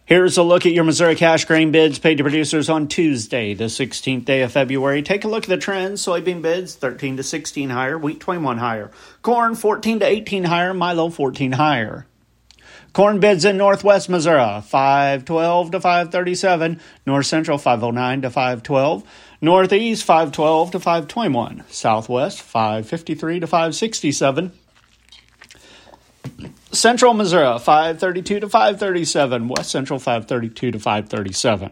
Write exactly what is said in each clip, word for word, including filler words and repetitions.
Here's a look at your Missouri cash grain bids paid to producers on Tuesday, the sixteenth day of February. Take a look at the trends. Soybean bids thirteen to sixteen higher, wheat twenty-one higher, corn fourteen to eighteen higher, milo fourteen higher. Corn bids in Northwest Missouri, five twelve to five thirty-seven, North Central five oh nine to five twelve, Northeast five twelve to five twenty-one, Southwest five fifty-three to five sixty-seven, Central Missouri, five thirty-two to five thirty-seven. West Central, five thirty-two to five thirty-seven.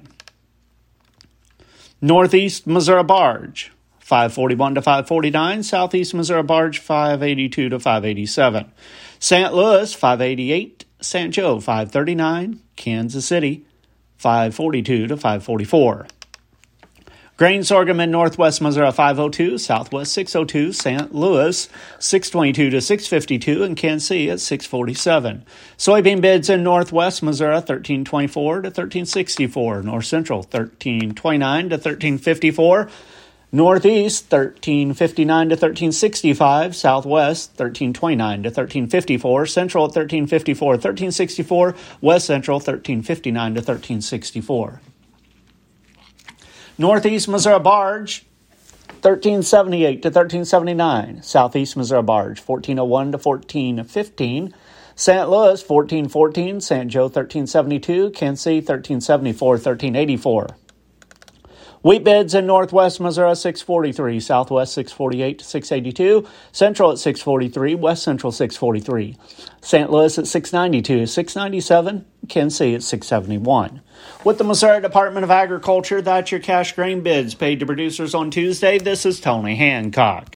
Northeast Missouri Barge, five forty-one to five forty-nine. Southeast Missouri Barge, five eighty-two to five eighty-seven. Saint Louis, five eighty-eight. Saint Joe, five thirty-nine. Kansas City, five forty-two to five forty-four. Grain sorghum in Northwest Missouri, five oh two, Southwest six oh two, Saint Louis six twenty-two to six fifty-two, and Kansas City at six forty-seven. Soybean bids in Northwest Missouri, thirteen twenty-four to thirteen sixty-four, North Central thirteen twenty-nine to thirteen fifty-four, Northeast thirteen fifty-nine to thirteen sixty-five, Southwest thirteen twenty-nine to thirteen fifty-four, Central at thirteen fifty-four, thirteen sixty-four, West Central thirteen fifty-nine to thirteen sixty-four. Northeast Missouri Barge, thirteen seventy-eight to thirteen seventy-nine. Southeast Missouri Barge, fourteen oh one to fourteen fifteen. Saint Louis, fourteen fourteen. Saint Joe, thirteen seventy-two. Kansas City, thirteen seventy-four, thirteen eighty-four. Wheat bids in Northwest Missouri, six forty-three. Southwest, six forty-eight to six eighty-two. Central at six forty-three. West Central, six forty-three. Saint Louis at six ninety-two. six ninety-seven. Kansas City at six seventy-one. With the Missouri Department of Agriculture, that's your cash grain bids paid to producers on Tuesday. This is Tony Hancock.